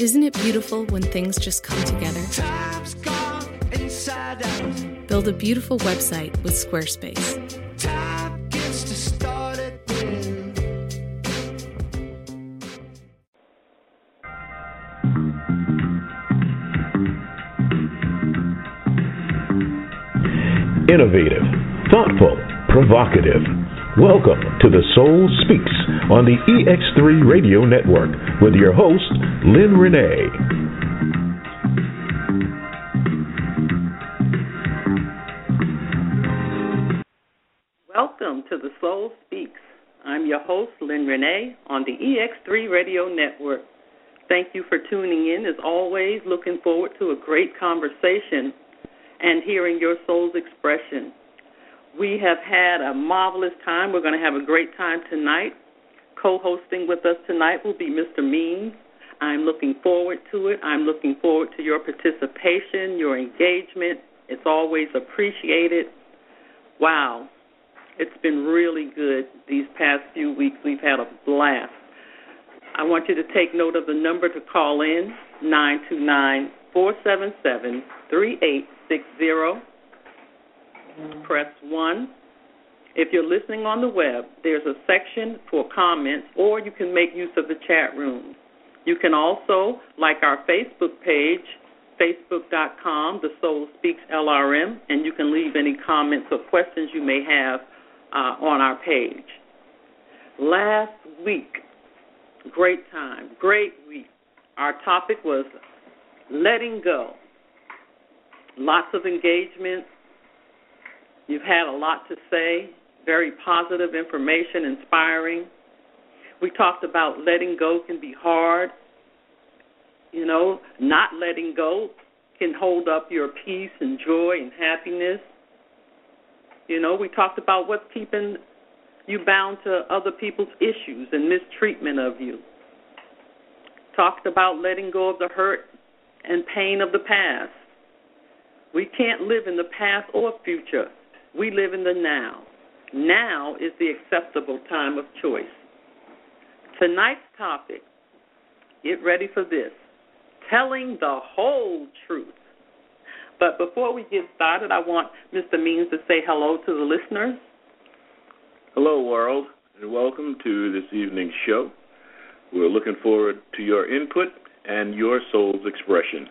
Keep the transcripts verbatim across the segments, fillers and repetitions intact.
Isn't it beautiful when things just come together? Time's gone inside out. Build a beautiful website with Squarespace. Time gets to start again. Innovative, thoughtful, provocative. Welcome to The Soul Speaks on the E X three Radio Network with your host, Lynn Renee. Welcome to The Soul Speaks. I'm your host, Lynn Renee, on the E X three Radio Network. Thank you for tuning in. As always, looking forward to a great conversation and hearing your soul's expression. We have had a marvelous time. We're going to have a great time tonight. Co-hosting with us tonight will be Mister Means. I'm looking forward to it. I'm looking forward to your participation, your engagement. It's always appreciated. Wow. It's been really good these past few weeks. We've had a blast. I want you to take note of the number to call in, nine two nine, four seven seven, three eight six zero. Press one. If you're listening on the web, there's a section for comments, or you can make use of the chat room. You can also like our Facebook page, facebook dot com, The Soul Speaks L R M, and you can leave any comments or questions you may have uh, on our page. Last week, great time, great week. Our topic was letting go. Lots of engagement. You've had a lot to say, very positive information, inspiring. We talked about letting go can be hard. You know, not letting go can hold up your peace and joy and happiness. You know, we talked about what's keeping you bound to other people's issues and mistreatment of you. Talked about letting go of the hurt and pain of the past. We can't live in the past or future. We live in the now. Now is the acceptable time of choice. Tonight's topic, get ready for this, telling the whole truth. But before we get started, I want Mister Means to say hello to the listeners. Hello, world, and welcome to this evening's show. We're looking forward to your input and your soul's expression.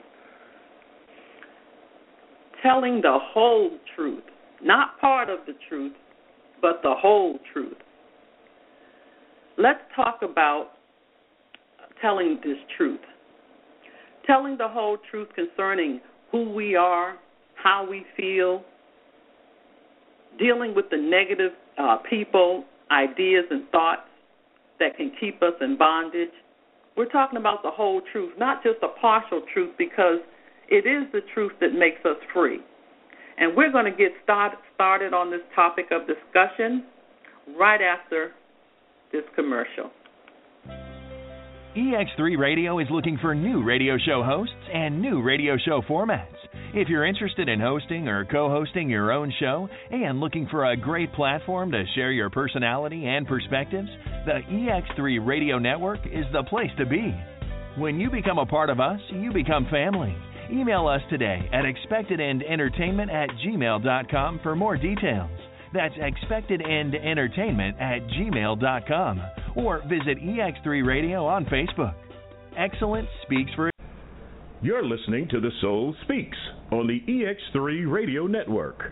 Telling the whole truth. Not part of the truth, but the whole truth. Let's talk about telling this truth. Telling the whole truth concerning who we are, how we feel, dealing with the negative uh, people, ideas, and thoughts that can keep us in bondage. We're talking about the whole truth, not just a partial truth, because it is the truth that makes us free. And we're going to get start, started on this topic of discussion right after this commercial. E X three Radio is looking for new radio show hosts and new radio show formats. If you're interested in hosting or co-hosting your own show and looking for a great platform to share your personality and perspectives, the E X three Radio Network is the place to be. When you become a part of us, you become family. Email us today at expectedendentertainment at gmail dot com for more details. That's expectedendentertainment at gmail dot com. Or visit E X three Radio on Facebook. Excellence speaks for... You're listening to The Soul Speaks on the E X three Radio Network.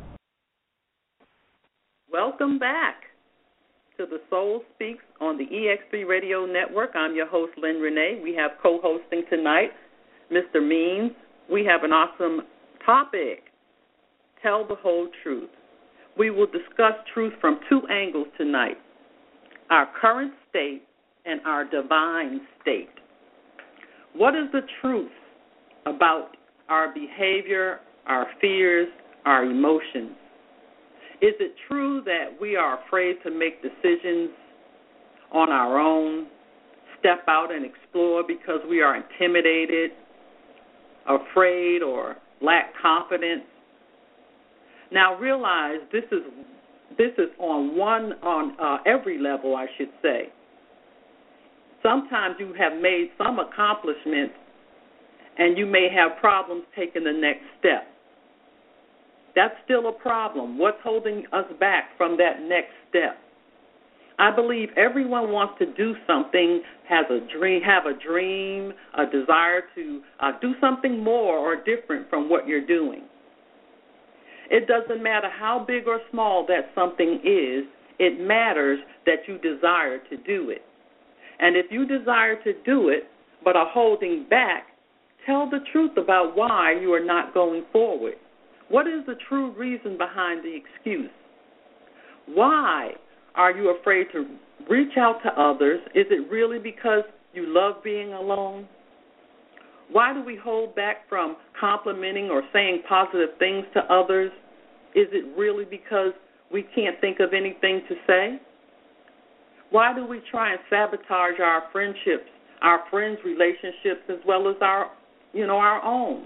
Welcome back to The Soul Speaks on the E X three Radio Network. I'm your host, Lynn Renee. We have co-hosting tonight Mister Means. We have an awesome topic, tell the whole truth. We will discuss truth from two angles tonight, our current state and our divine state. What is the truth about our behavior, our fears, our emotions? Is it true that we are afraid to make decisions on our own, step out and explore because we are intimidated, afraid, or lack confidence? Now realize this is this is on one on uh, every level, I should say. Sometimes you have made some accomplishments and you may have problems taking the next step. That's still a problem. What's holding us back from that next step? I believe everyone wants to do something, has a dream, have a dream, a desire to uh, do something more or different from what you're doing. It doesn't matter how big or small that something is. It matters that you desire to do it. And if you desire to do it but are holding back, tell the truth about why you are not going forward. What is the true reason behind the excuse? Why are you afraid to reach out to others? Is it really because you love being alone? Why do we hold back from complimenting or saying positive things to others? Is it really because we can't think of anything to say? Why do we try and sabotage our friendships, our friends' relationships, as well as our, you know, our own?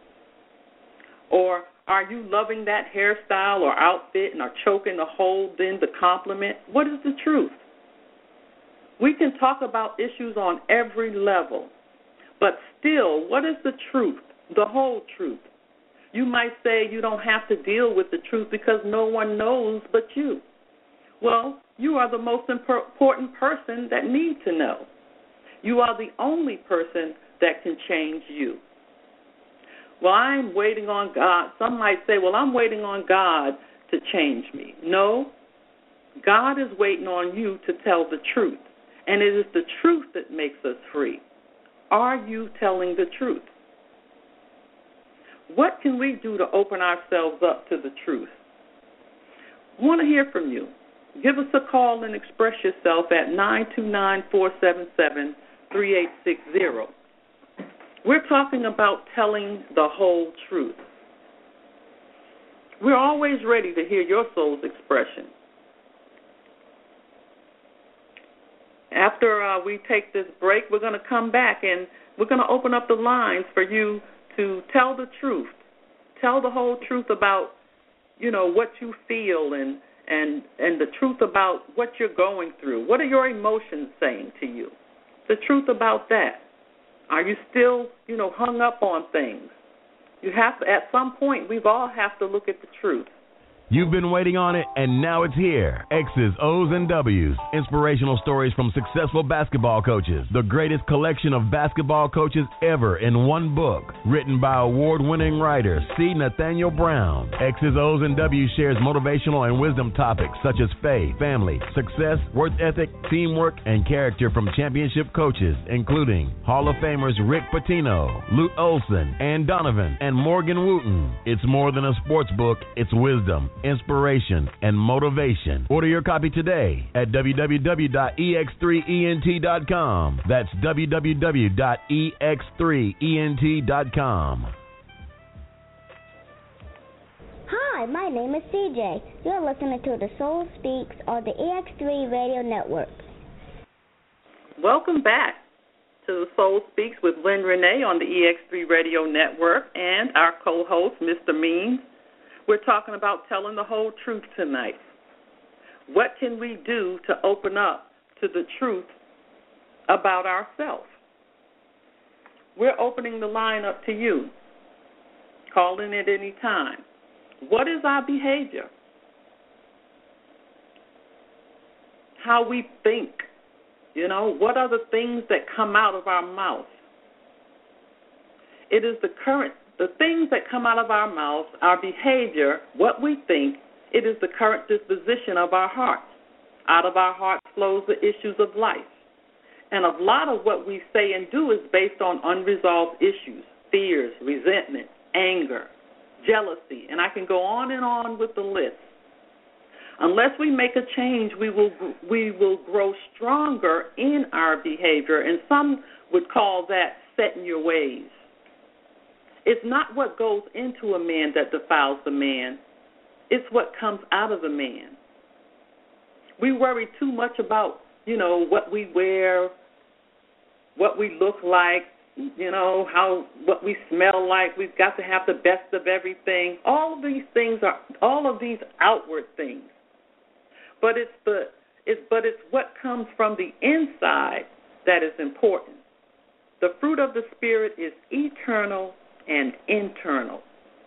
Or are you loving that hairstyle or outfit and are choking to hold in the compliment? What is the truth? We can talk about issues on every level, but still, what is the truth, the whole truth? You might say you don't have to deal with the truth because no one knows but you. Well, you are the most important person that needs to know. You are the only person that can change you. Well, I'm waiting on God. Some might say, well, I'm waiting on God to change me. No, God is waiting on you to tell the truth, and it is the truth that makes us free. Are you telling the truth? What can we do to open ourselves up to the truth? I want to hear from you. Give us a call and express yourself at nine two nine, four seven seven, three eight six zero. We're talking about telling the whole truth. We're always ready to hear your soul's expression. After uh, we take this break, we're going to come back and we're going to open up the lines for you to tell the truth. Tell the whole truth about, you know, what you feel and, and, and the truth about what you're going through. What are your emotions saying to you? The truth about that. Are you still, you know, hung up on things? You have to, at some point, we've all have to look at the truth. You've been waiting on it, and now it's here. X's, O's, and W's. Inspirational stories from successful basketball coaches. The greatest collection of basketball coaches ever in one book. Written by award-winning writer C. Nathaniel Brown. X's, O's, and W's shares motivational and wisdom topics such as faith, family, success, work ethic, teamwork, and character from championship coaches, including Hall of Famers Rick Pitino, Lute Olson, Ann Donovan, and Morgan Wooten. It's more than a sports book. It's wisdom, inspiration, and motivation. Order your copy today at w w w dot e x three e n t dot com. That's w w w dot e x three e n t dot com. Hi, my name is C J. You're listening to The Soul Speaks on the E X three Radio Network. Welcome back to The Soul Speaks with Lynn Renee on the E X three Radio Network and our co-host, Mister Means. We're talking about telling the whole truth tonight. What can we do to open up to the truth about ourselves? We're opening the line up to you. Call in at any time. What is our behavior? How we think. You know, what are the things that come out of our mouth? It is the current The things that come out of our mouths, our behavior, what we think, it is the current disposition of our hearts. Out of our hearts flows the issues of life. And a lot of what we say and do is based on unresolved issues, fears, resentment, anger, jealousy, and I can go on and on with the list. Unless we make a change, we will we will grow stronger in our behavior, and some would call that set in your ways. It's not what goes into a man that defiles the man. It's what comes out of the man. We worry too much about, you know, what we wear, what we look like, you know, how what we smell like. We've got to have the best of everything. All of these things are all of these outward things. But it's the it's but it's what comes from the inside that is important. The fruit of the Spirit is eternal and internal.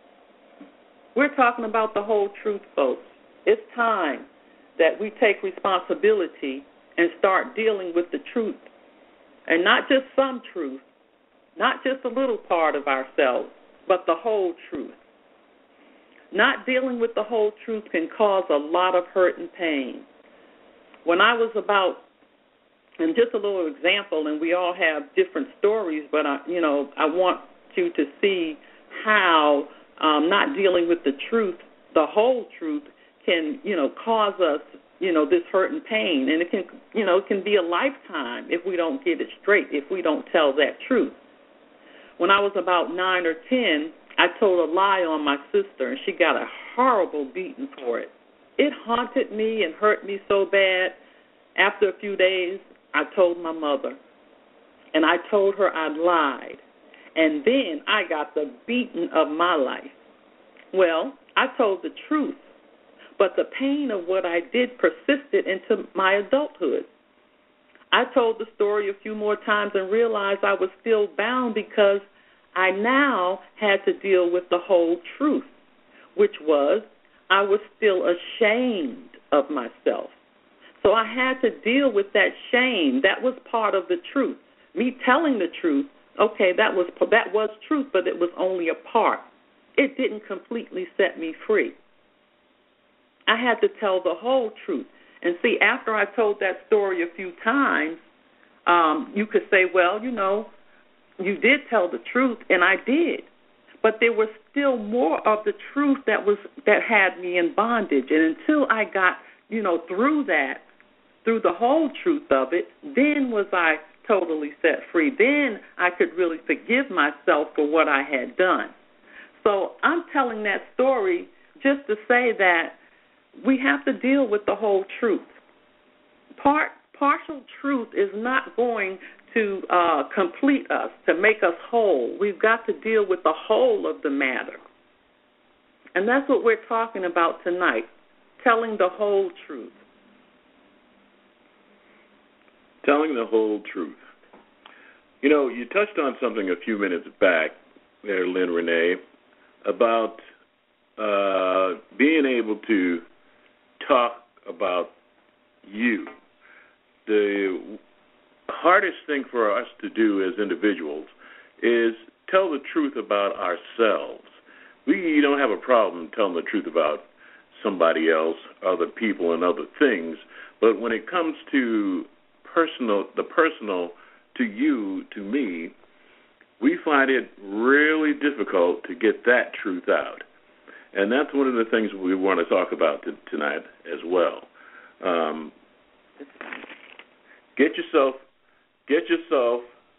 We're talking about the whole truth, folks. It's time that we take responsibility and start dealing with the truth. And not just some truth, not just a little part of ourselves, but the whole truth. Not dealing with the whole truth can cause a lot of hurt and pain. When I was about, and just a little example, and we all have different stories, but I, you know, I want you to see how um, not dealing with the truth, the whole truth, can, you know, cause us, you know, this hurt and pain. And it can, you know, it can be a lifetime if we don't get it straight, if we don't tell that truth. When I was about nine or ten, I told a lie on my sister, and she got a horrible beating for it. It haunted me and hurt me so bad. After a few days, I told my mother, and I told her I lied. And then I got the beating of my life. Well, I told the truth, but the pain of what I did persisted into my adulthood. I told the story a few more times and realized I was still bound because I now had to deal with the whole truth, which was I was still ashamed of myself. So I had to deal with that shame. That was part of the truth. Me telling the truth, okay, that was that was truth, but it was only a part. It didn't completely set me free. I had to tell the whole truth. And see, after I told that story a few times, um, you could say, well, you know, you did tell the truth, and I did. But there was still more of the truth that was that had me in bondage. And until I got, you know, through that, through the whole truth of it, then was I totally set free. Then I could really forgive myself for what I had done. So I'm telling that story just to say that we have to deal with the whole truth. Part partial truth is not going to uh, complete us, to make us whole. We've got to deal with the whole of the matter. And that's what we're talking about tonight, telling the whole truth. Telling the whole truth. You know, you touched on something a few minutes back there, Lynn Renee, about uh, being able to talk about you. The hardest thing for us to do as individuals is tell the truth about ourselves. We don't have a problem telling the truth about somebody else, other people, and other things, but when it comes to personal, the personal to you, to me, we find it really difficult to get that truth out. And that's one of the things we want to talk about t- tonight as well. Um, get yourself, get yourself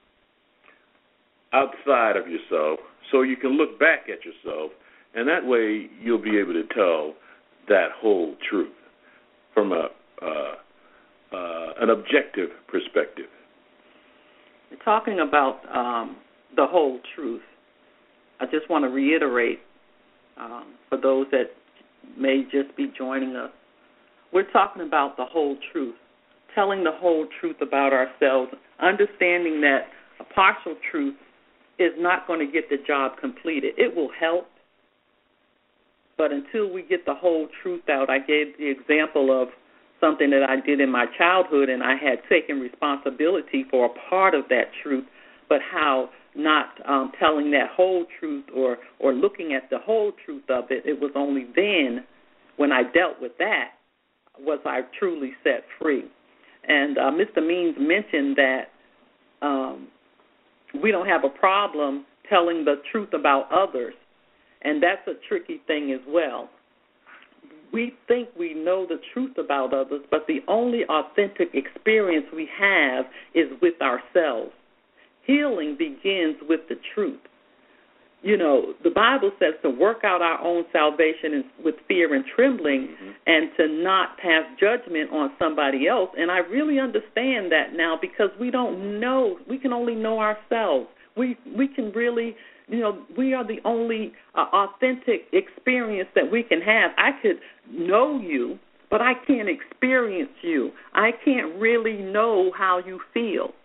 outside of yourself so you can look back at yourself, and that way you'll be able to tell that whole truth from a uh, uh, an objective perspective. We're talking about um, the whole truth. I just want to reiterate um, for those that may just be joining us, we're talking about the whole truth, telling the whole truth about ourselves, understanding that a partial truth is not going to get the job completed. It will help, but until we get the whole truth out, I gave the example of something that I did in my childhood, and I had taken responsibility for a part of that truth, but how not um, telling that whole truth or, or looking at the whole truth of it, it was only then when I dealt with that was I truly set free. And uh, Mister Means mentioned that um, we don't have a problem telling the truth about others, and that's a tricky thing as well. We think we know the truth about others, but the only authentic experience we have is with ourselves. Healing begins with the truth. You know, the Bible says to work out our own salvation with fear and trembling, mm-hmm. and to not pass judgment on somebody else. And I really understand that now because we don't know. We can only know ourselves. We we can really, you know, we are the only uh, authentic experience that we can have. I could know you, but I can't experience you. I can't really know how you feel.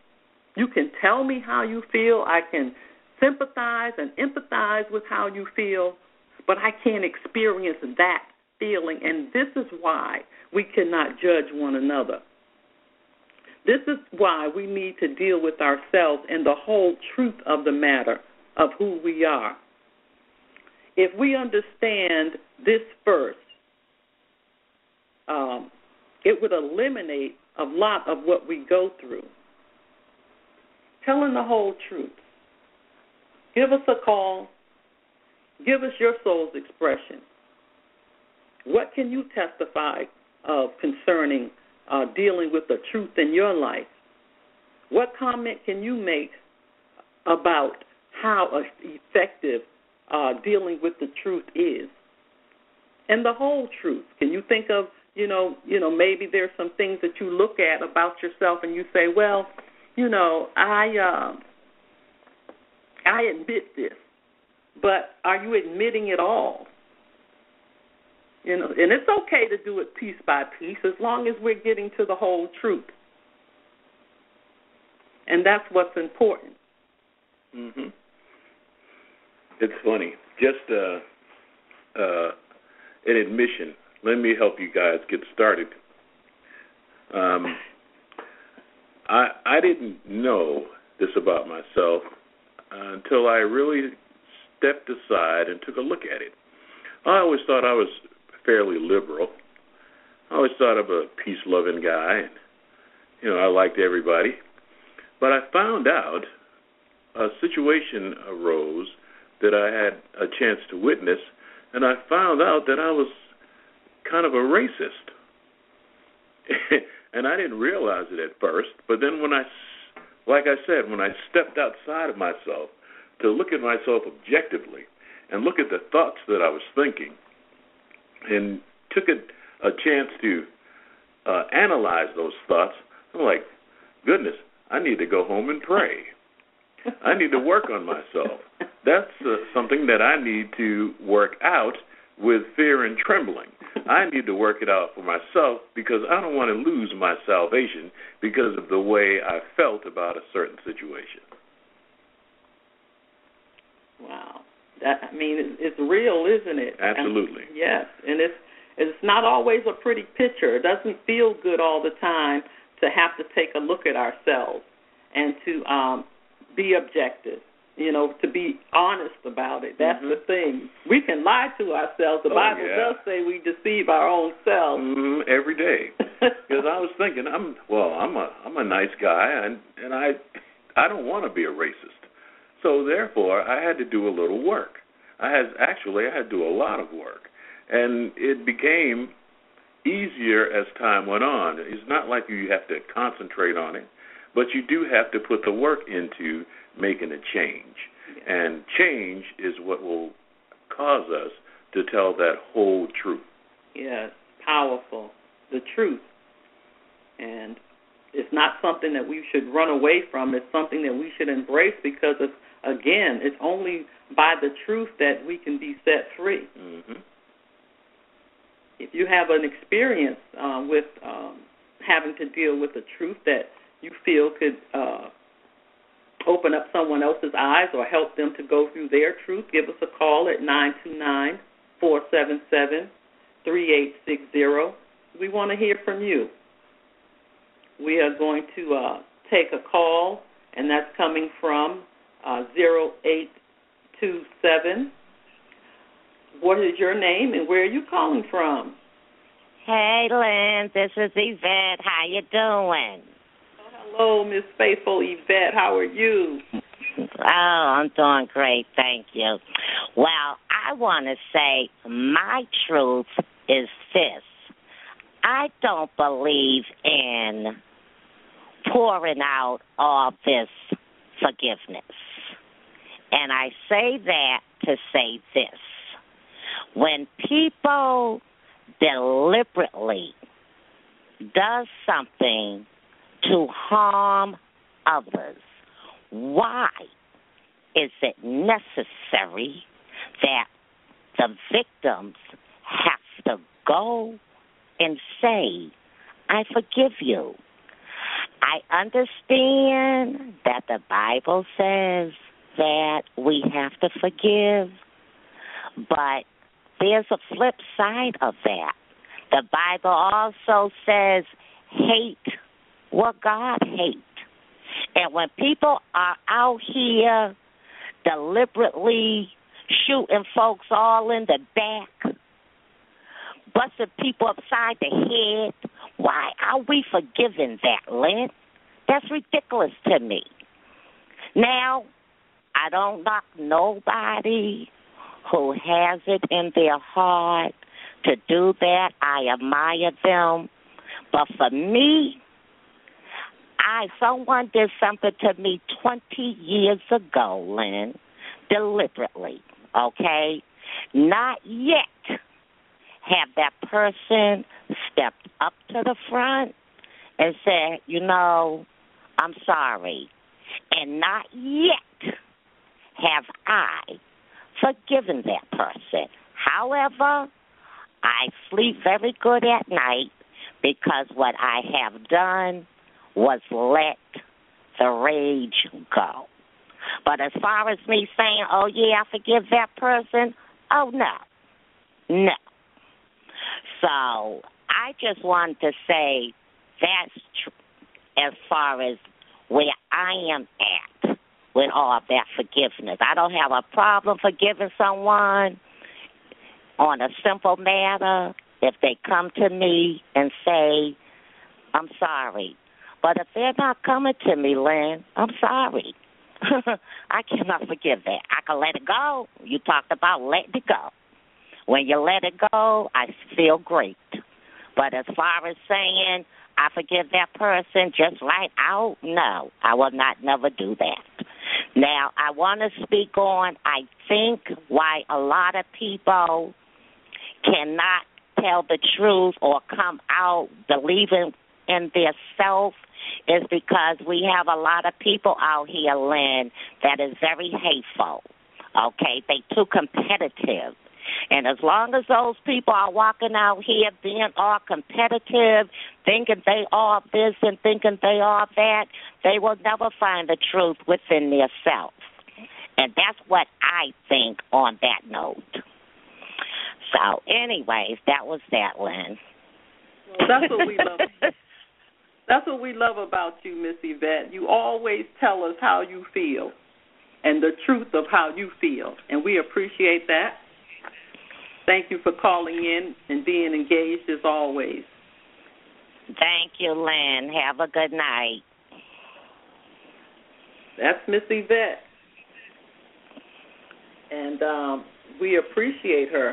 You can tell me how you feel. I can sympathize and empathize with how you feel, but I can't experience that feeling, and this is why we cannot judge one another. This is why we need to deal with ourselves and the whole truth of the matter of who we are. If we understand this first, um, it would eliminate a lot of what we go through. Telling the whole truth. Give us a call. Give us your soul's expression. What can you testify of concerning uh, dealing with the truth in your life? What comment can you make about how effective uh, dealing with the truth is? And the whole truth. Can you think of, you know, you know, maybe there's some things that you look at about yourself and you say, well, you know, I uh, I admit this, but are you admitting it all? You know, and it's okay to do it piece by piece as long as we're getting to the whole truth. And that's what's important. Mhm. It's funny. Just uh, uh, an admission. Let me help you guys get started. Um, I I didn't know this about myself uh, until I really stepped aside and took a look at it. I always thought I was fairly liberal. I always thought of a peace-loving guy, and you know, I liked everybody. But I found out a situation arose that I had a chance to witness, and I found out that I was kind of a racist. And I didn't realize it at first, but then when I, like I said, when I stepped outside of myself to look at myself objectively and look at the thoughts that I was thinking and took a, a chance to uh, analyze those thoughts, I'm like, goodness, I need to go home and pray. I need to work on myself. That's uh, something that I need to work out with fear and trembling. I need to work it out for myself because I don't want to lose my salvation because of the way I felt about a certain situation. Wow. That, I mean, it's, it's real, isn't it? Absolutely. And, yes, and it's it's not always a pretty picture. It doesn't feel good all the time to have to take a look at ourselves and to um, be objective. You know, to be honest about it. That's mm-hmm. the thing. We can lie to ourselves. The oh, Bible yeah. does say we deceive our own selves. Mm-hmm. Every day. Because I was thinking, I'm well, I'm a I'm a nice guy, and and I I don't want to be a racist. So therefore, I had to do a little work. I had actually I had to do a lot of work, and it became easier as time went on. It's not like you have to concentrate on it, but you do have to put the work into making a change. And change is what will cause us to tell that whole truth. Yes, powerful. The truth. And it's not something that we should run away from. It's something that we should embrace because, it's, again, it's only by the truth that we can be set free. Mm-hmm. If you have an experience uh, with um, having to deal with the truth that you feel could uh, open up someone else's eyes or help them to go through their truth, give us a call at nine two nine, four seven seven, three eight six zero. We want to hear from you. We are going to uh, take a call, and that's coming from uh, zero eight two seven. What is your name, and where are you calling from? Hey, Lynn, this is Yvette. How you doing? Hello, Miss Faithful Yvette. How are you? Oh, I'm doing great, thank you. Well, I want to say my truth is this. I don't believe in pouring out all this forgiveness. And I say that to say this. When people deliberately does something to harm others, why is it necessary that the victims have to go and say, I forgive you? I understand that the Bible says that we have to forgive, but there's a flip side of that. The Bible also says hate what God hates. And when people are out here deliberately shooting folks all in the back, busting people upside the head, why are we forgiving that, Lynn? That's ridiculous to me. Now, I don't knock nobody who has it in their heart to do that. I admire them. But for me, I someone did something to me twenty years ago, Lynn, deliberately, okay? Not yet have that person stepped up to the front and said, you know, I'm sorry. And not yet have I forgiven that person. However, I sleep very good at night because what I have done was let the rage go. But as far as me saying, oh, yeah, I forgive that person, oh, no, no. So I just wanted to say that's tr- as far as where I am at with all that forgiveness. I don't have a problem forgiving someone on a simple matter if they come to me and say, I'm sorry. But if they're not coming to me, Lynn, I'm sorry. I cannot forgive that. I can let it go. You talked about letting it go. When you let it go, I feel great. But as far as saying I forgive that person just right out, no, I will not never do that. Now, I want to speak on, I think, why a lot of people cannot tell the truth or come out believing in their self is because we have a lot of people out here, Lynn, that is very hateful, okay? They too competitive. And as long as those people are walking out here being all competitive, thinking they are this and thinking they are that, they will never find the truth within themselves. And that's what I think on that note. So, anyways, that was that, Lynn. Well, that's what we love. That's what we love about you, Miss Yvette. You always tell us how you feel and the truth of how you feel, and we appreciate that. Thank you for calling in and being engaged as always. Thank you, Lynn. Have a good night. That's Miss Yvette. And um, we appreciate her.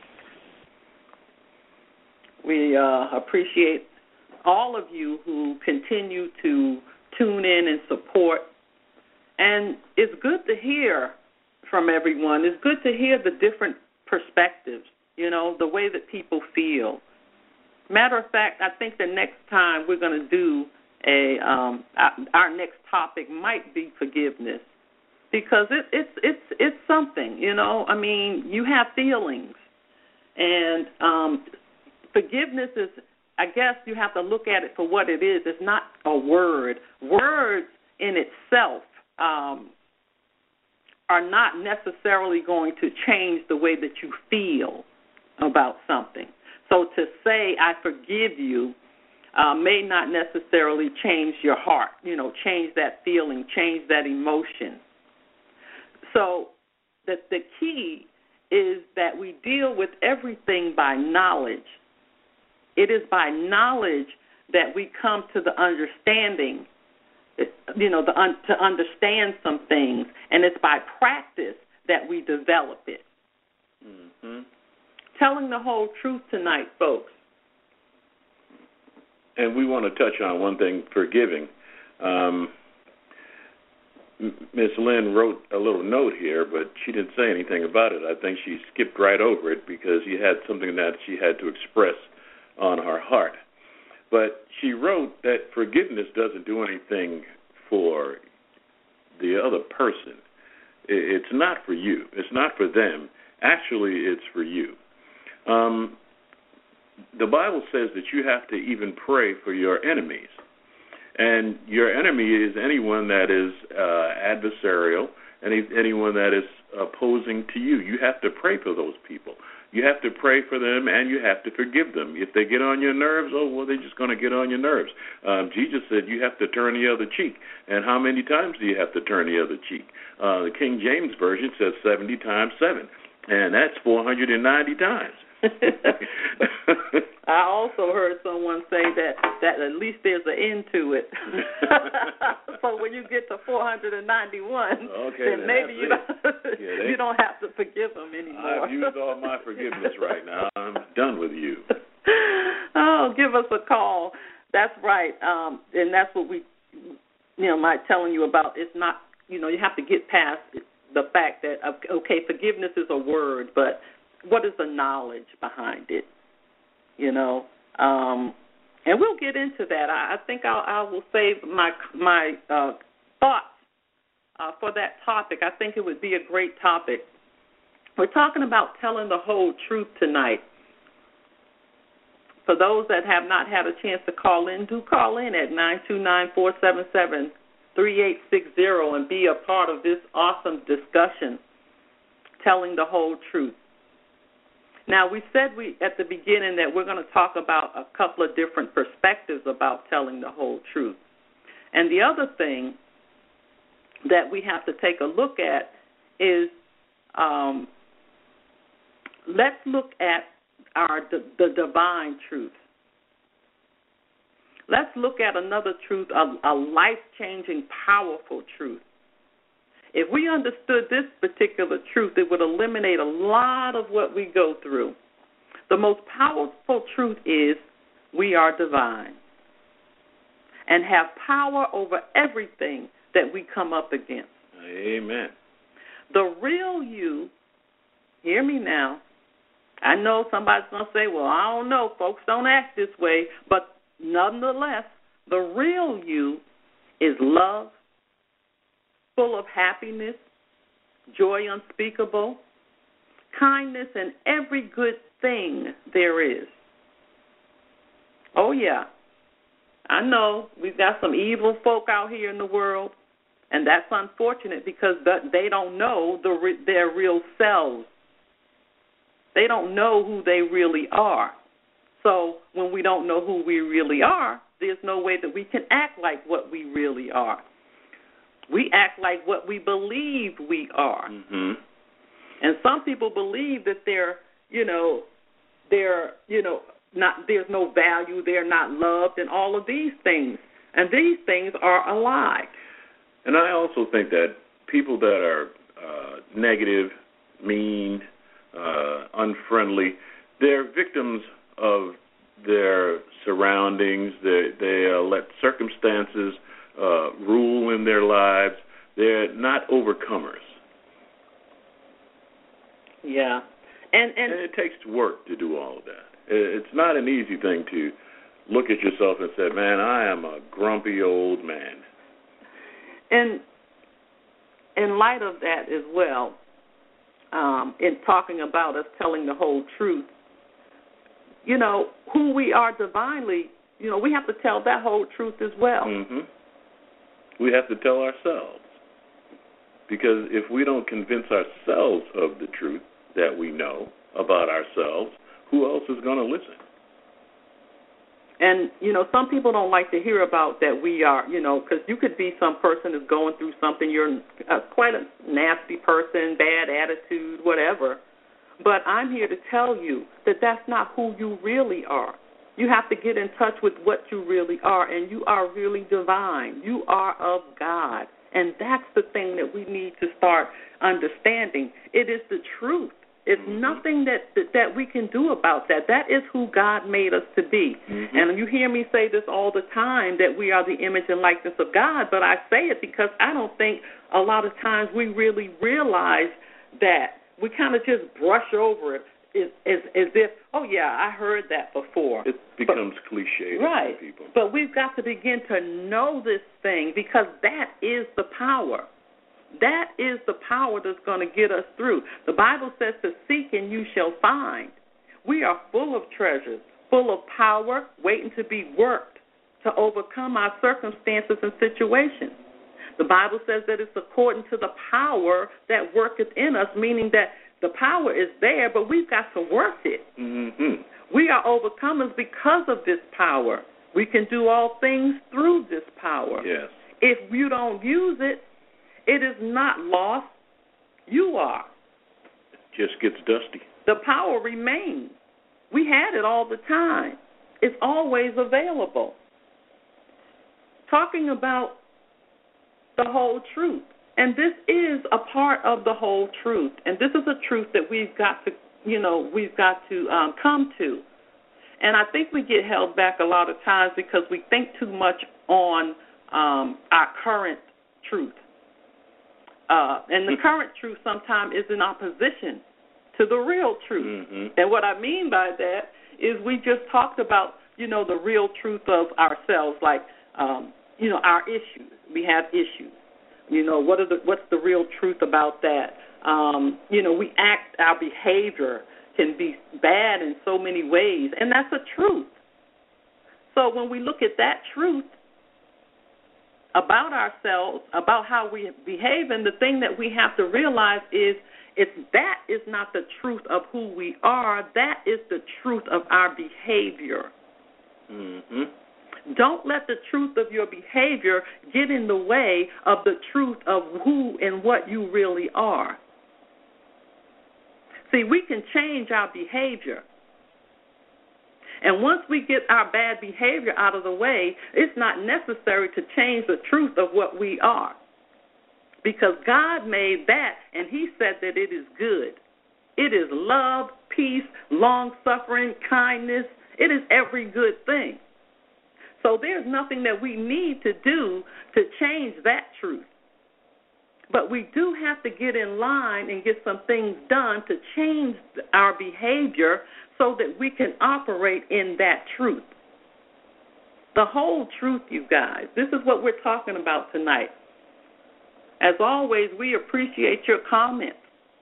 We uh, appreciate all of you who continue to tune in and support. And it's good to hear from everyone. It's good to hear the different perspectives, you know, the way that people feel. Matter of fact, I think the next time we're going to do a, um, our next topic might be forgiveness, because it, it's it's it's something, you know. I mean, you have feelings, and um, forgiveness is, I guess you have to look at it for what it is. It's not a word. Words in itself um, are not necessarily going to change the way that you feel about something. So to say, I forgive you, uh, may not necessarily change your heart, you know, change that feeling, change that emotion. So the, the key is that we deal with everything by knowledge. It is by knowledge that we come to the understanding, you know, the un, to understand some things, and it's by practice that we develop it. Mm-hmm. Telling the whole truth tonight, folks. And we want to touch on one thing, forgiving. Um, Miss Lynn wrote a little note here, but she didn't say anything about it. I think she skipped right over it because she had something that she had to express on her heart. But she wrote that forgiveness doesn't do anything for the other person. It's not for you. It's not for them. Actually, it's for you. Um, the Bible says that you have to even pray for your enemies. And your enemy is anyone that is uh, adversarial, any anyone that is opposing to you. You have to pray for those people. You have to pray for them, and you have to forgive them. If they get on your nerves, oh, well, they're just going to get on your nerves. Um, Jesus said you have to turn the other cheek. And how many times do you have to turn the other cheek? Uh, the King James Version says seventy times seven, and that's four hundred ninety times. I also heard someone say that, that at least there's an end to it. So when you get to four hundred ninety-one, okay, then, then maybe you don't, yeah, they, you don't have to forgive them anymore. I've used all my forgiveness right now. I'm done with you. Oh, give us a call. That's right. Um, and that's what we, you know, like telling you about. It's not, you know, you have to get past the fact that, okay, forgiveness is a word, but what is the knowledge behind it, you know? Um, and we'll get into that. I, I think I'll, I will save my my uh, thoughts uh, for that topic. I think it would be a great topic. We're talking about telling the whole truth tonight. For those that have not had a chance to call in, do call in at nine two nine, four seven seven, three eight six zero and be a part of this awesome discussion, telling the whole truth. Now, we said we at the beginning that we're going to talk about a couple of different perspectives about telling the whole truth. And the other thing that we have to take a look at is um, let's look at our the, the divine truth. Let's look at another truth, a, a life-changing, powerful truth. If we understood this particular truth, it would eliminate a lot of what we go through. The most powerful truth is we are divine and have power over everything that we come up against. Amen. The real you, hear me now, I know somebody's going to say, well, I don't know, folks don't act this way, but nonetheless, the real you is love, full of happiness, joy unspeakable, kindness, and every good thing there is. Oh, yeah. I know we've got some evil folk out here in the world, and that's unfortunate because they don't know the, their real selves. They don't know who they really are. So when we don't know who we really are, there's no way that we can act like what we really are. We act like what we believe we are. Mm-hmm. And some people believe that they're, you know, they're, you know, not there's no value, they're not loved, and all of these things. And these things are a lie. And I also think that people that are uh, negative, mean, uh, unfriendly, they're victims of their surroundings. They, they uh, let circumstances Uh, rule in their lives. They're not overcomers. Yeah, and, and and it takes work to do all of that. It's not an easy thing to look at yourself and say, "Man, I am a grumpy old man." And in light of that as well, um, in talking about us telling the whole truth, you know, who we are divinely, you know, we have to tell that whole truth as well. Mm-hmm. We have to tell ourselves, because if we don't convince ourselves of the truth that we know about ourselves, who else is going to listen? And, you know, some people don't like to hear about that we are, you know, because you could be some person who's going through something, you're uh, quite a nasty person, bad attitude, whatever. But I'm here to tell you that that's not who you really are. You have to get in touch with what you really are, and you are really divine. You are of God, and that's the thing that we need to start understanding. It is the truth. It's mm-hmm. nothing that, that that we can do about that. That is who God made us to be. Mm-hmm. And you hear me say this all the time, that we are the image and likeness of God, but I say it because I don't think a lot of times we really realize that. We kind of just brush over it. As, as, as if, oh, yeah, I heard that before. It becomes but, cliche to right. people. But we've got to begin to know this thing, because that is the power. That is the power that's going to get us through. The Bible says to seek and you shall find. We are full of treasures, full of power, waiting to be worked. to overcome our circumstances and situations. The Bible says that it's according to the power that worketh in us, meaning that the power is there, but we've got to work it. Mm-hmm. We are overcomers because of this power. We can do all things through this power. Yes. If you don't use it, it is not lost. You are. It just gets dusty. The power remains. We had it all the time. It's always available. Talking about the whole truth. And this is a part of the whole truth. And this is a truth that we've got to, you know, we've got to um, come to. And I think we get held back a lot of times because we think too much on um, our current truth. Uh, and the current truth sometimes is in opposition to the real truth. Mm-hmm. And what I mean by that is we just talked about, you know, the real truth of ourselves, like, um, you know, our issues. We have issues. You know, what are the what's the real truth about that? Um, you know, we act, our behavior can be bad in so many ways, and that's a truth. So when we look at that truth about ourselves, about how we behave, and the thing that we have to realize is it's that is not the truth of who we are. That is the truth of our behavior. Mm-hmm. Don't let the truth of your behavior get in the way of the truth of who and what you really are. See, we can change our behavior. And once we get our bad behavior out of the way, it's not necessary to change the truth of what we are. Because God made that, and he said that it is good. It is love, peace, long-suffering, kindness. It is every good thing. So there's nothing that we need to do to change that truth. But we do have to get in line and get some things done to change our behavior so that we can operate in that truth. The whole truth, you guys. This is what we're talking about tonight. As always, we appreciate your comments.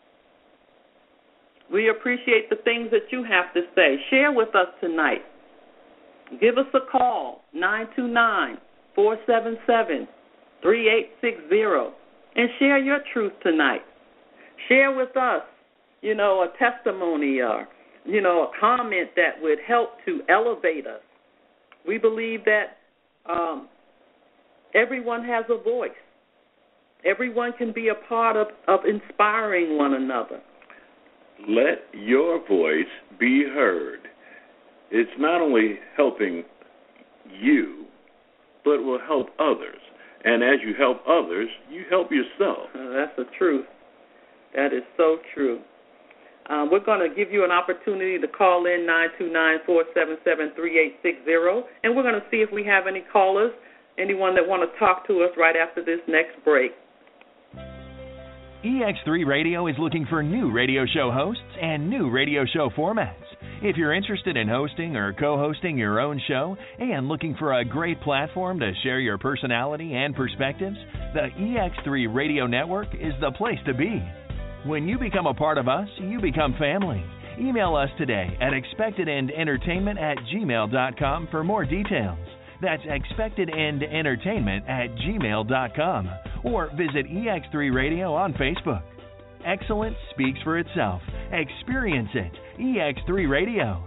We appreciate the things that you have to say. Share with us tonight. Give us a call, nine two nine, four seven seven, three eight six zero, and share your truth tonight. Share with us, you know, a testimony or, you know, a comment that would help to elevate us. We believe that um, everyone has a voice. Everyone can be a part of, of inspiring one another. Let your voice be heard. It's not only helping you, but will help others. And as you help others, you help yourself. Uh, that's the truth. That is so true. Uh, we're going to give you an opportunity to call in nine two nine, four seven seven, three eight six zero, and we're going to see if we have any callers, anyone that want to talk to us right after this next break. E X three Radio is looking for new radio show hosts and new radio show formats. If you're interested in hosting or co-hosting your own show and looking for a great platform to share your personality and perspectives, the E X three Radio Network is the place to be. When you become a part of us, you become family. Email us today at expectedendentertainment at gmail dot com for more details. That's expectedendentertainment at gmail dot com. Or visit E X three Radio on Facebook. Excellence speaks for itself. Experience it. E X three Radio.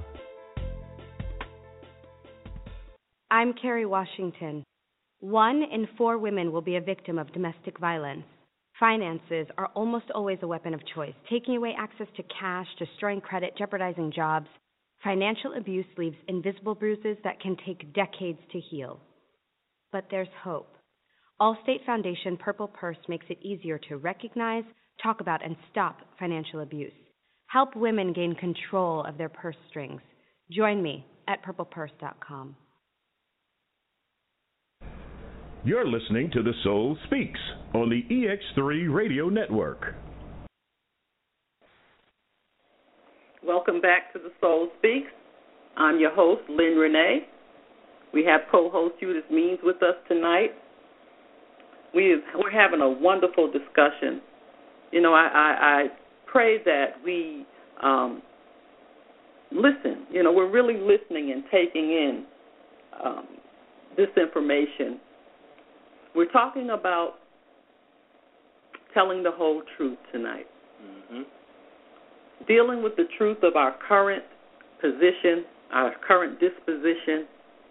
I'm Carrie Washington. One in four women will be a victim of domestic violence. Finances are almost always a weapon of choice, taking away access to cash, destroying credit, jeopardizing jobs. Financial abuse leaves invisible bruises that can take decades to heal. But there's hope. Allstate Foundation Purple Purse makes it easier to recognize, talk about, and stop financial abuse. Help women gain control of their purse strings. Join me at purple purse dot com. You're listening to The Soul Speaks on the E X three Radio Network. Welcome back to The Soul Speaks. I'm your host, Lynn Renee. We have co-host Judith Means with us tonight. We, we're having a wonderful discussion. You know, I, I, I pray that we um, listen. You know, we're really listening and taking in um, this information. We're talking about telling the whole truth tonight. Mm-hmm. Dealing with the truth of our current position, our current disposition,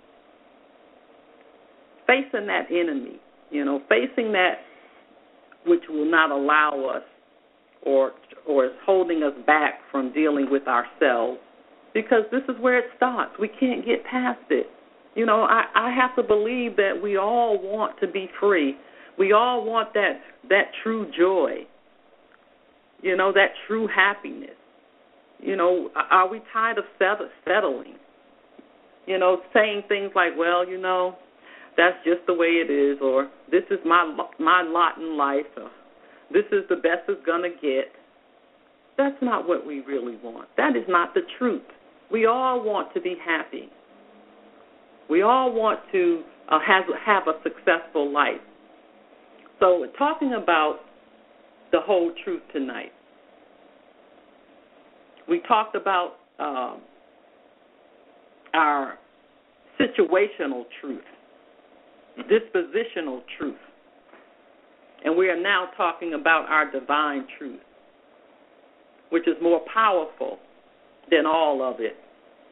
facing that enemy, you know, facing that which will not allow us or or is holding us back from dealing with ourselves, because this is where it starts. We can't get past it. You know, I, I have to believe that we all want to be free. We all want that that true joy, you know, that true happiness. You know, are we tired of settling? You know, saying things like, well, you know, that's just the way it is, or this is my my lot in life, or this is the best it's going to get. That's not what we really want. That is not the truth. We all want to be happy. We all want to uh, have, have a successful life. So we're talking about the whole truth tonight. We talked about um, our situational truth, dispositional truth, and we are now talking about our divine truth, which is more powerful than all of it.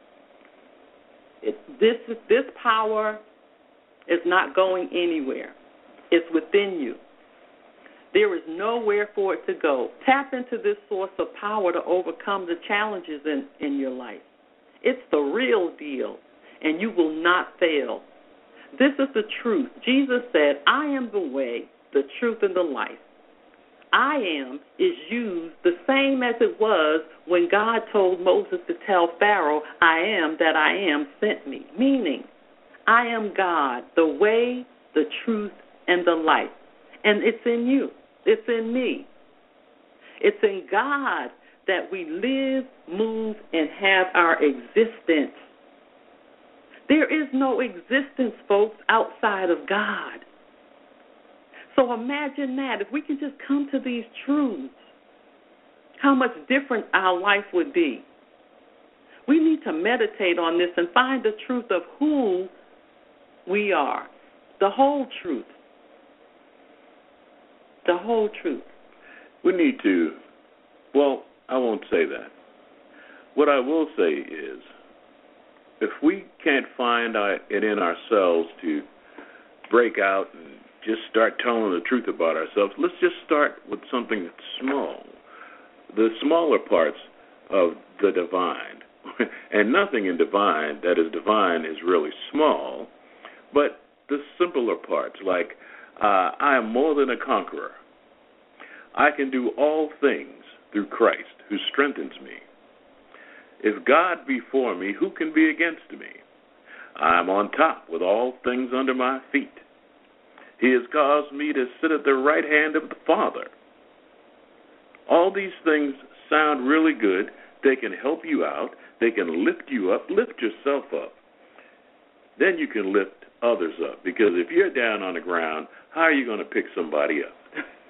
It this this power is not going anywhere. It's within you. There is nowhere for it to go. Tap into this source of power to overcome the challenges in, in your life. It's the real deal, and you will not fail. This is the truth. Jesus said, I am the way, the truth, and the life. I am is used the same as it was when God told Moses to tell Pharaoh, I am that I am sent me, meaning I am God, the way, the truth, and the life. And it's in you. It's in me. It's in God that we live, move, and have our existence. There is no existence, folks, outside of God. So imagine that. If we can just come to these truths, how much different our life would be. We need to meditate on this and find the truth of who we are, the whole truth. The whole truth. We need to, well, I won't say that. What I will say is, if we can't find it in ourselves to break out and just start telling the truth about ourselves, let's just start with something that's small, the smaller parts of the divine. And nothing in divine that is divine is really small, but the simpler parts, like uh, I am more than a conqueror. I can do all things through Christ who strengthens me. If God be for me, who can be against me? I am on top with all things under my feet. He has caused me to sit at the right hand of the Father. All these things sound really good. They can help you out. They can lift you up. Lift yourself up. Then you can lift others up. Because if you're down on the ground, how are you going to pick somebody up?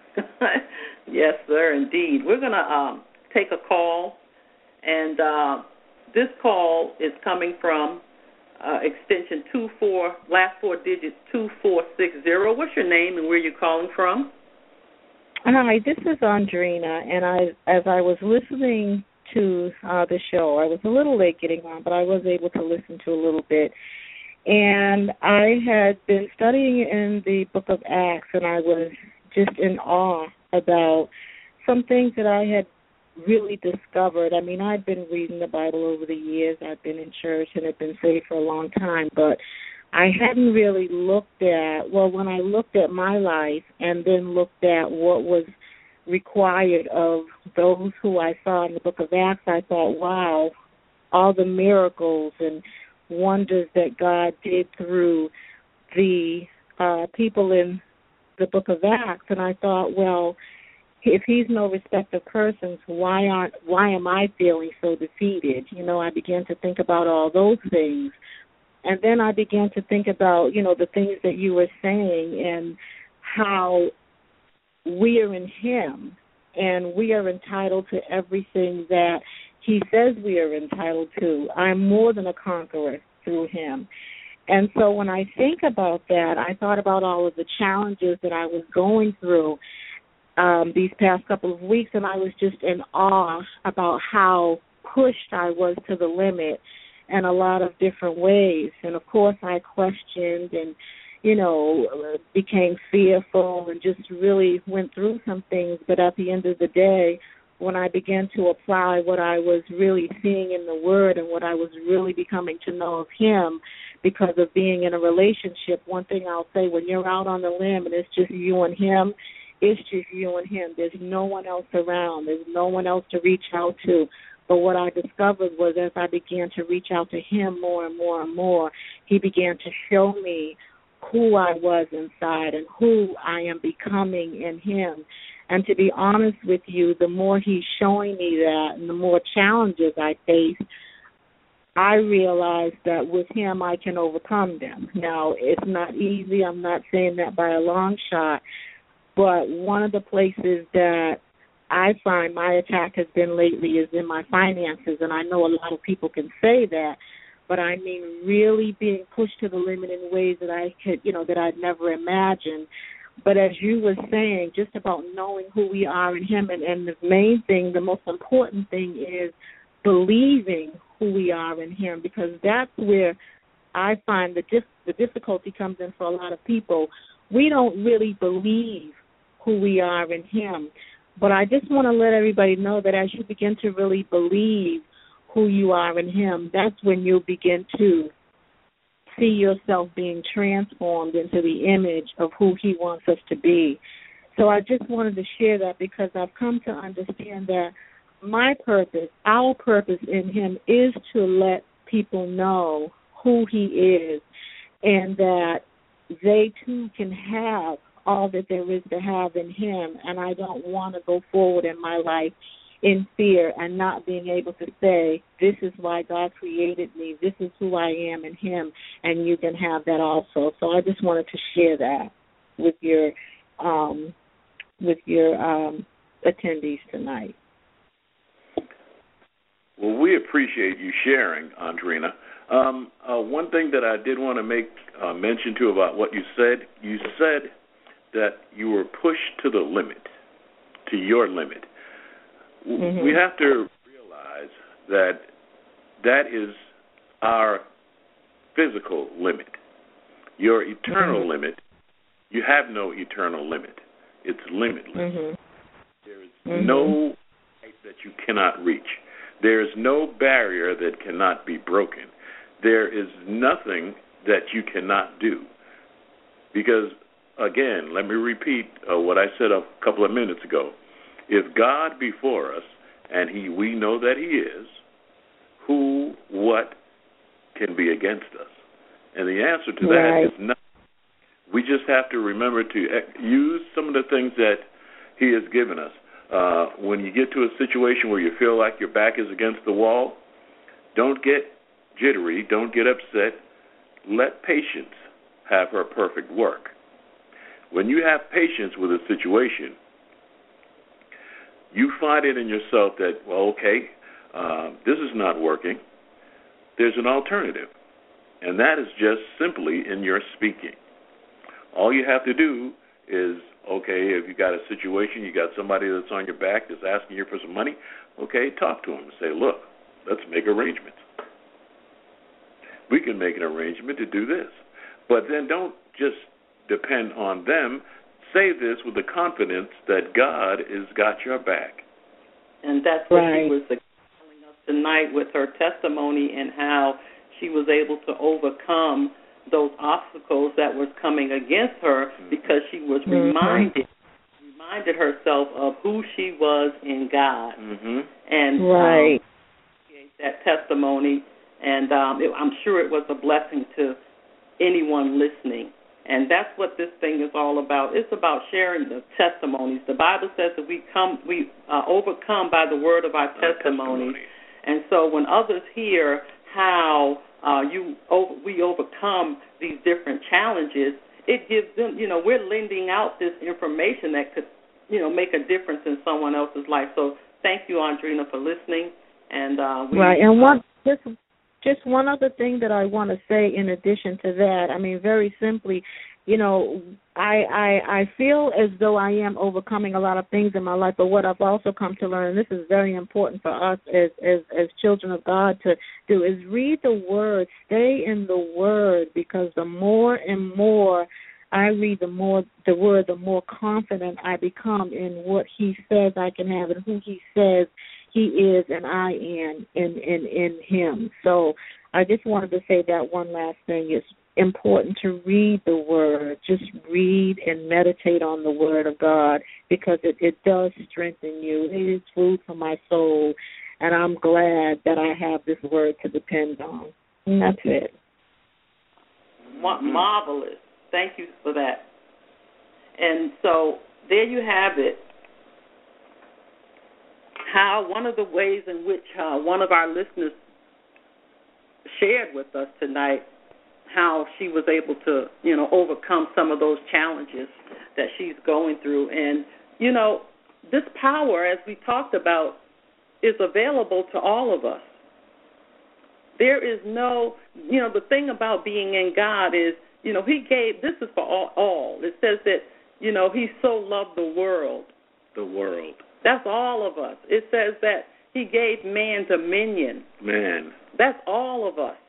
Yes, sir, indeed. We're going to um, take a call. And uh, this call is coming from uh, extension two four, last four digits two four six zero. What's your name and where you're calling from? Hi, this is Andrina, and I, as I was listening to uh, the show, I was a little late getting on, but I was able to listen to a little bit. And I had been studying in the book of Acts, and I was just in awe about some things that I had really discovered. I mean, I've been reading the Bible over the years. I've been in church and have been saved for a long time, but I hadn't really looked at, well, when I looked at my life and then looked at what was required of those who I saw in the book of Acts, I thought, wow, all the miracles and wonders that God did through the uh, people in the book of Acts. And I thought, well, if he's no respecter of persons, why aren't why am I feeling so defeated? You know, I began to think about all those things. And then I began to think about, you know, the things that you were saying and how we are in him and we are entitled to everything that he says we are entitled to. I'm more than a conqueror through him. And so when I think about that, I thought about all of the challenges that I was going through um, these past couple of weeks, and I was just in awe about how pushed I was to the limit in a lot of different ways. And, of course, I questioned and, you know, became fearful and just really went through some things. But at the end of the day, when I began to apply what I was really seeing in the Word and what I was really becoming to know of Him because of being in a relationship, one thing I'll say, when you're out on the limb and it's just you and Him, it's just you and Him. There's no one else around. There's no one else to reach out to. But what I discovered was as I began to reach out to Him more and more and more, He began to show me who I was inside and who I am becoming in Him. And to be honest with you, the more He's showing me that and the more challenges I face, I realize that with Him I can overcome them. Now, it's not easy. I'm not saying that by a long shot. But one of the places that I find my attack has been lately is in my finances. And I know a lot of people can say that. But I mean really being pushed to the limit in ways that I could, you know, that I'd never imagined. But as you were saying, just about knowing who we are in Him, and, and the main thing, the most important thing is believing who we are in Him, because that's where I find the, dif- the difficulty comes in for a lot of people. We don't really believe who we are in Him. But I just want to let everybody know that as you begin to really believe who you are in Him, that's when you'll begin to see yourself being transformed into the image of who He wants us to be. So I just wanted to share that because I've come to understand that my purpose, our purpose in Him is to let people know who He is and that they too can have all that there is to have in Him. And I don't want to go forward in my life in fear and not being able to say, this is why God created me, this is who I am in Him, and you can have that also. So I just wanted to share that with your um, with your um, attendees tonight. Well, we appreciate you sharing, Andrina. Um, uh, one thing that I did want to make uh, mention to about what you said, you said that you were pushed to the limit, to your limit. Mm-hmm. We have to realize that that is our physical limit. Your eternal mm-hmm. limit, you have no eternal limit. It's limitless. Mm-hmm. There is mm-hmm. no height that you cannot reach. There is no barrier that cannot be broken. There is nothing that you cannot do. Because, again, let me repeat uh, what I said a couple of minutes ago. If God be for us, and He, we know that He is, who, what can be against us? And the answer to that right. is nothing. We just have to remember to use some of the things that He has given us. Uh, when you get to a situation where you feel like your back is against the wall, don't get jittery, don't get upset. Let patience have her perfect work. When you have patience with a situation, you find it in yourself that, well, okay, uh, this is not working. There's an alternative, and that is just simply in your speaking. All you have to do is, okay, if you got a situation, you got somebody that's on your back that's asking you for some money, okay, talk to them and say, look, let's make arrangements. We can make an arrangement to do this. But then don't just depend on them. Say this with the confidence that God has got your back. And that's what right. she was telling us tonight with her testimony and how she was able to overcome those obstacles that was coming against her mm-hmm. because she was mm-hmm. reminded reminded herself of who she was in God. Mm-hmm. And right. um, that testimony, and um, it, I'm sure it was a blessing to anyone listening. And that's what this thing is all about. It's about sharing the testimonies. The Bible says that we come, we uh, overcome by the word of our testimony. testimony. And so when others hear how uh, you over, we overcome these different challenges, it gives them, you know, we're lending out this information that could, you know, make a difference in someone else's life. So thank you, Andrina, for listening. And uh, we, right. And one just just one other thing that I want to say in addition to that. I mean, very simply, you know, I, I I feel as though I am overcoming a lot of things in my life, but what I've also come to learn, and this is very important for us as, as, as children of God to do, is read the Word, stay in the Word, because the more and more I read the more the Word, the more confident I become in what He says I can have and who He says He is and I am in, in, in Him. So I just wanted to say that one last thing. It's important to read the Word. Just read and meditate on the Word of God, because it, it does strengthen you. It is food for my soul, and I'm glad that I have this Word to depend on. And that's it. Marvelous. Thank you for that. And so there you have it. How one of the ways in which uh, one of our listeners shared with us tonight how she was able to, you know, overcome some of those challenges that she's going through. And, you know, this power, as we talked about, is available to all of us. There is no, you know, the thing about being in God is, you know, He gave, this is for all, all. It says that, you know, He so loved the world. The world. That's all of us. It says that He gave man dominion. Man. That's all of us.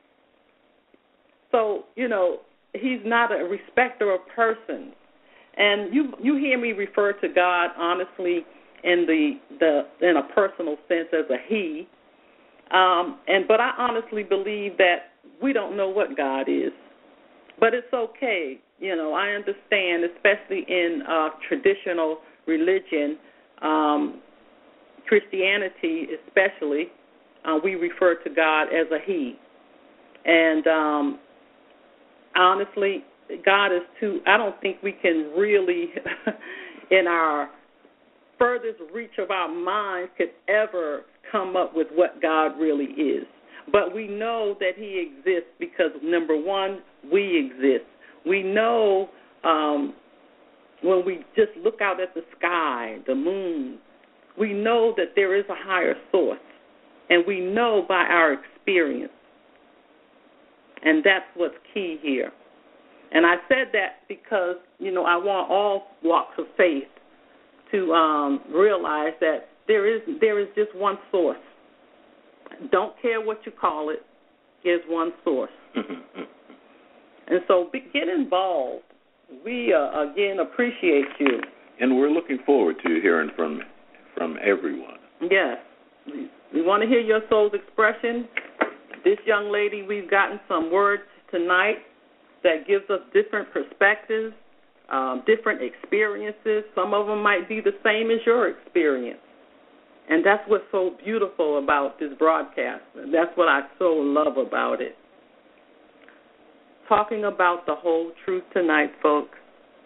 So, you know, He's not a respecter of persons. And you you hear me refer to God, honestly, in the, the in a personal sense as a He. Um, and but I honestly believe that we don't know what God is. But it's okay. You know, I understand, especially in uh, traditional religion, um, Christianity especially, uh, we refer to God as a He. And um, honestly, God is too, I don't think we can really, in our furthest reach of our minds, could ever come up with what God really is. But we know that He exists because, number one, we exist. We know um, when we just look out at the sky, the moon, we know that there is a higher source, and we know by our experience. And that's what's key here. And I said that because, you know, I want all walks of faith to um, realize that there is there is just one source. Don't care what you call it, there's one source. And so be, get involved. We, uh, again, appreciate you. And we're looking forward to hearing from from everyone. Yes. We, we want to hear your soul's expression. This young lady, we've gotten some words tonight that gives us different perspectives, um, different experiences. Some of them might be the same as your experience. And that's what's so beautiful about this broadcast. And that's what I so love about it. Talking about the whole truth tonight, folks.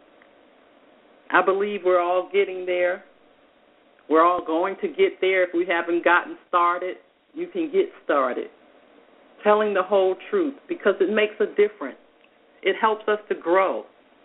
I believe we're all getting there. We're all going to get there. If we haven't gotten started, you can get started. Telling the whole truth, because it makes a difference. It helps us to grow.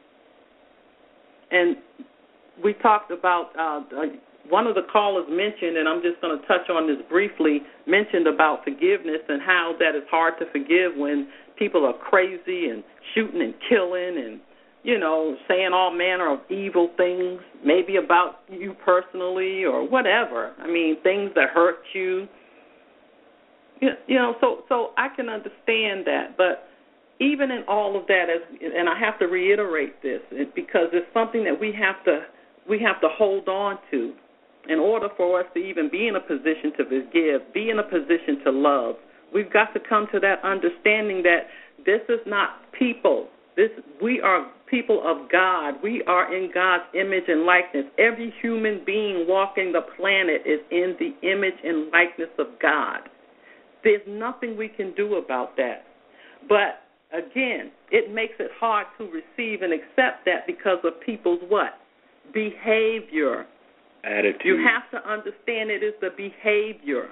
And we talked about, uh, one of the callers mentioned, and I'm just going to touch on this briefly, mentioned about forgiveness and how that is hard to forgive when people are crazy and shooting and killing and, you know, saying all manner of evil things, maybe about you personally or whatever. I mean, things that hurt you. You know, so so I can understand that, but even in all of that, as and I have to reiterate this because it's something that we have to we have to hold on to in order for us to even be in a position to forgive, be in a position to love. We've got to come to that understanding that this is not people. This we are people of God. We are in God's image and likeness. Every human being walking the planet is in the image and likeness of God. There's nothing we can do about that. But, again, it makes it hard to receive and accept that because of people's what? Behavior. Attitude. You have to understand it is the behavior.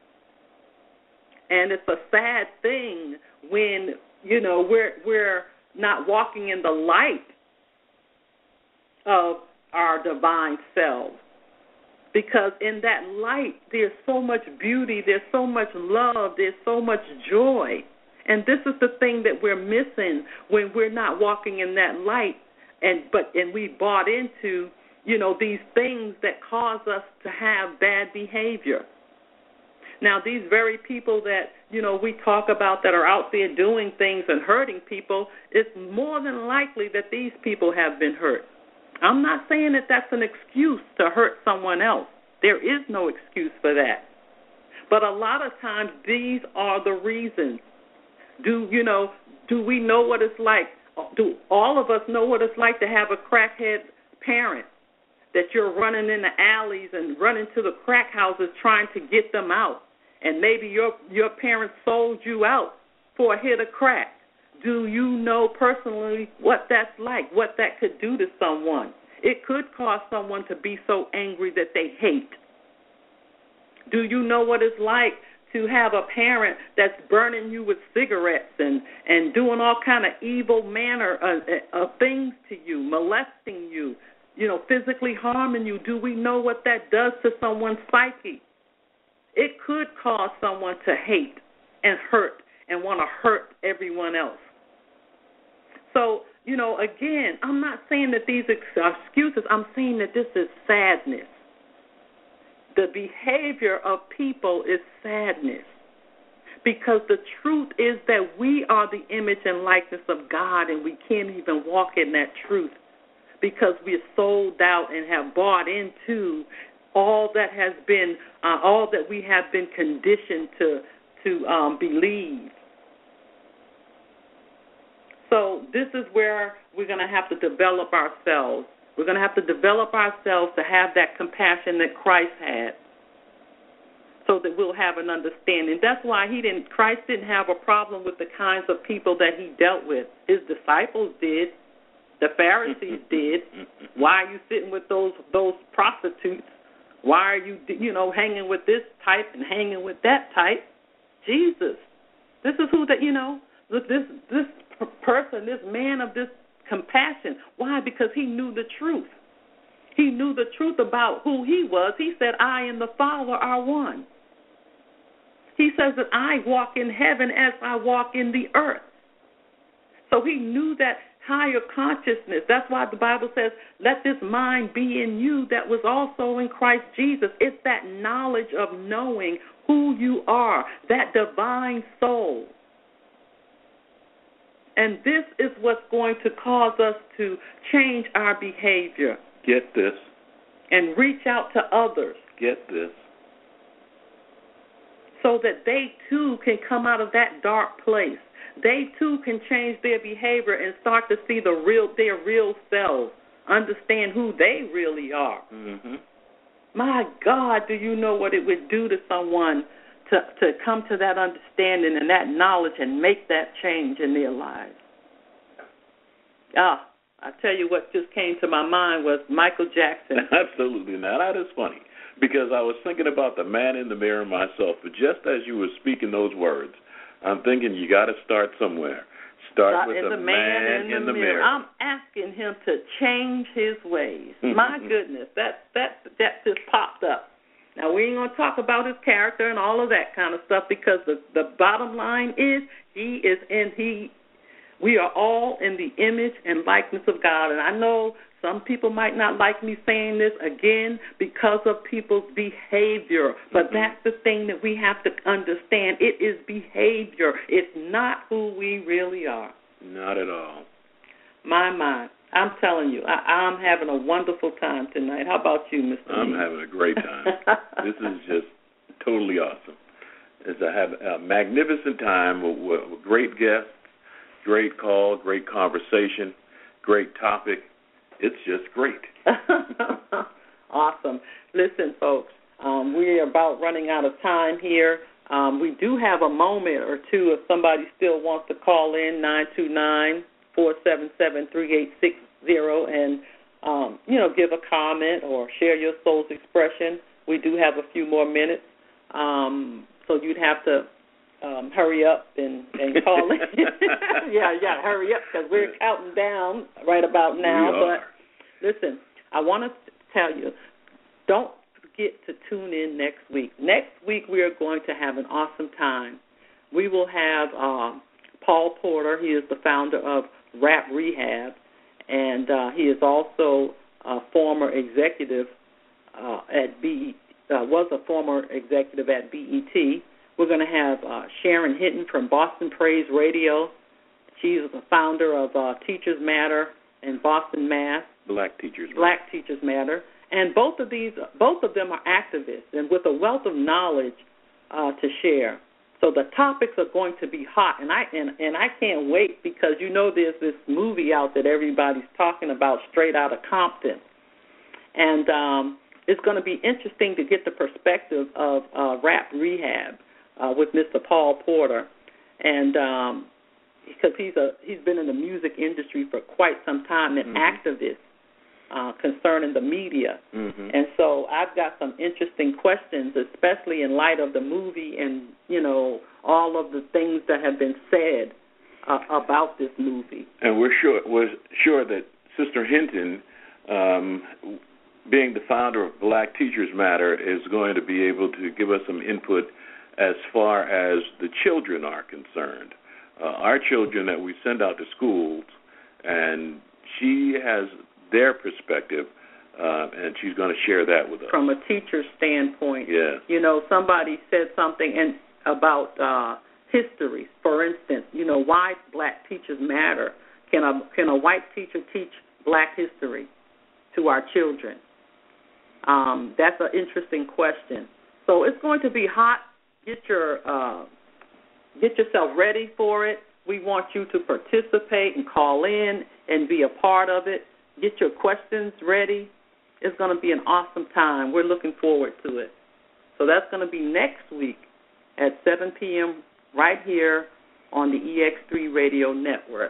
And it's a sad thing when, you know, we're we're not walking in the light of our divine selves. Because in that light, there's so much beauty, there's so much love, there's so much joy. And this is the thing that we're missing when we're not walking in that light, and but and we bought into, you know, these things that cause us to have bad behavior. Now, these very people that, you know, we talk about that are out there doing things and hurting people, it's more than likely that these people have been hurt. I'm not saying that that's an excuse to hurt someone else. There is no excuse for that. But a lot of times these are the reasons. Do, you know, do we know what it's like? Do all of us know what it's like to have a crackhead parent that you're running in the alleys and running to the crack houses trying to get them out? And maybe your your parents sold you out for a hit of crack. Do you know personally what that's like, what that could do to someone? It could cause someone to be so angry that they hate. Do you know what it's like to have a parent that's burning you with cigarettes and, and doing all kind of evil manner of, of things to you, molesting you, you know, physically harming you? Do we know what that does to someone's psyche? It could cause someone to hate and hurt and want to hurt everyone else. So, you know, again, I'm not saying that these are excuses. I'm saying that this is sadness. The behavior of people is sadness, because the truth is that we are the image and likeness of God, and we can't even walk in that truth because we're sold out and have bought into all that has been, uh, all that we have been conditioned to to um, believe. So this is where we're going to have to develop ourselves. We're going to have to develop ourselves to have that compassion that Christ had, so that we'll have an understanding. That's why he didn't. Christ didn't have a problem with the kinds of people that he dealt with. His disciples did. The Pharisees did. Why are you sitting with those those prostitutes? Why are you, you know, hanging with this type and hanging with that type? Jesus, this is who that, you know, this this person, this man of this compassion. Why? Because he knew the truth. He knew the truth about who he was. He said, I and the Father are one. He says that I walk in heaven as I walk in the earth. So he knew that higher consciousness. That's why the Bible says, let this mind be in you that was also in Christ Jesus. It's that knowledge of knowing who you are, that divine soul. And this is what's going to cause us to change our behavior. Get this. And reach out to others. Get this. So that they too can come out of that dark place. They too can change their behavior and start to see the real, their real selves, understand who they really are. Mm-hmm. My God, do you know what it would do to someone to, to come to that understanding and that knowledge and make that change in their lives? Ah, I tell you what just came to my mind was Michael Jackson. Absolutely not. That is funny, because I was thinking about the man in the mirror myself, but just as you were speaking those words, I'm thinking you got to start somewhere. Start God, with the, the man, man in, in the, the mirror. mirror. I'm asking him to change his ways. My goodness, that that that just popped up. Now, we ain't going to talk about his character and all of that kind of stuff, because the, the bottom line is he is in, he, we are all in the image and likeness of God. And I know some people might not like me saying this, again, because of people's behavior. But mm-hmm. that's the thing that we have to understand. It is behavior. It's not who we really are. Not at all. My mind. I'm telling you, I, I'm having a wonderful time tonight. How about you, Mister I'm Lee? having a great time. This is just totally awesome. It's a, have a magnificent time with, with great guests, great call, great conversation, great topic. It's just great. Awesome. Listen, folks, um, we are about running out of time here. Um, we do have a moment or two if somebody still wants to call in, nine two nine, four seven seven, three eight six zero, and, um, you know, give a comment or share your soul's expression. We do have a few more minutes, um, so you'd have to um, hurry up and, and call in. yeah, yeah, hurry up, because we're counting down right about now. But listen, I want to tell you, don't forget to tune in next week. Next week we are going to have an awesome time. We will have uh, Paul Porter. He is the founder of Rap Rehab, and uh, he is also a former executive uh, at B E T. Uh, was a former executive at B E T. We're going to have uh, Sharon Hinton from Boston Praise Radio. She's the founder of uh, Teachers Matter in Boston, Mass. Black Teachers Matter. Black Teachers Matter. And both of these, both of them are activists and with a wealth of knowledge uh, to share. So the topics are going to be hot, and I and, and I can't wait because you know there's this movie out that everybody's talking about, Straight Outta Compton, and um, it's going to be interesting to get the perspective of uh, Rap Rehab uh, with Mister Paul Porter, and um, because he's a he's been in the music industry for quite some time, an mm-hmm. activist uh, concerning the media, mm-hmm. and so I've got some interesting questions, especially in light of the movie and you know all of the things that have been said uh, about this movie. And we're sure we're sure that Sister Hinton, Um, being the founder of Black Teachers Matter, is going to be able to give us some input as far as the children are concerned. Uh, our children that we send out to schools, and she has their perspective, uh, and she's going to share that with us. From a teacher's standpoint, yes. You know, somebody said something and about uh, history, for instance, you know, why Black Teachers Matter. Can a, can a white teacher teach Black history to our children? Um, that's an interesting question. So it's going to be hot. Get your uh, get yourself ready for it. We want you to participate and call in and be a part of it. Get your questions ready. It's going to be an awesome time. We're looking forward to it. So that's going to be next week at seven p.m. right here on the E X three Radio Network.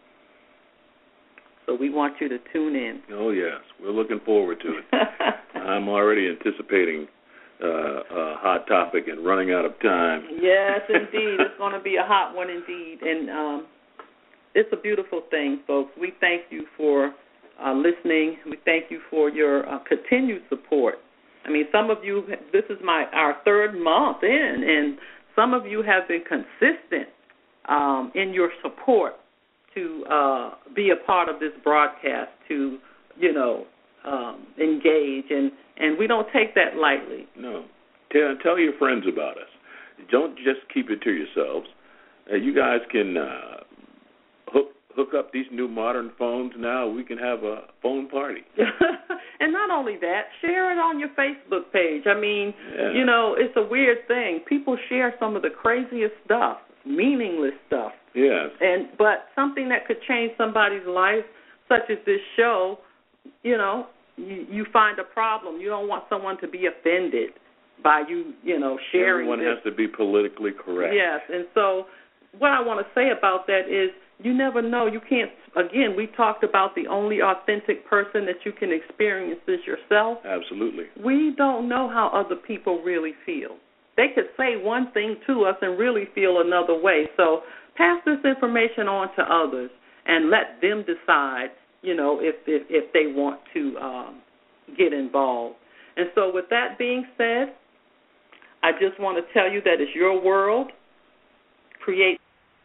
So we want you to tune in. Oh, yes. We're looking forward to it. I'm already anticipating uh, a hot topic and running out of time. Yes, indeed. It's going to be a hot one indeed. And um, it's a beautiful thing, folks. We thank you for uh, listening. We thank you for your uh, continued support. I mean, some of you, this is my our third month in, and some of you have been consistent um, in your support to uh, be a part of this broadcast, to, you know, um, engage, and, and we don't take that lightly. No. Tell, tell your friends about us. Don't just keep it to yourselves. Uh, you guys can uh, hook hook up these new modern phones now. We can have a phone party. And not only that, share it on your Facebook page. I mean, yeah. you know, it's a weird thing. People share some of the craziest stuff, meaningless stuff. Yes. And but something that could change somebody's life, such as this show, you know, you, you find a problem. You don't want someone to be offended by you, you know, sharing. Everyone this. has to be politically correct. Yes, and so what I want to say about that is you never know. You can't, again, we talked about the only authentic person that you can experience is yourself. Absolutely. We don't know how other people really feel. They could say one thing to us and really feel another way. So pass this information on to others and let them decide, you know, if if, if they want to um, get involved. And so with that being said, I just want to tell you that it's your world. Create.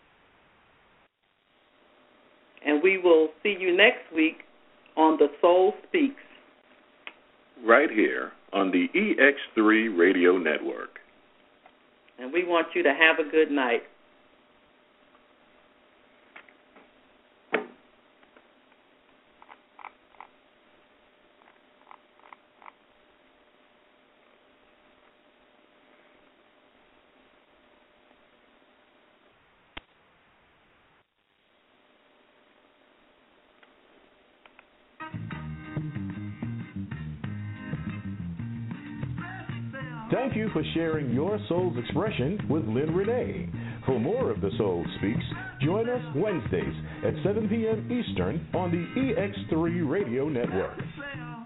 And we will see you next week on The Soul Speaks. Right here on the E X three Radio Network. And we want you to have a good night. Thank you for sharing your soul's expression with Lynn Renee. For more of The Soul Speaks, join us Wednesdays at seven p.m. Eastern on the E X three Radio Network.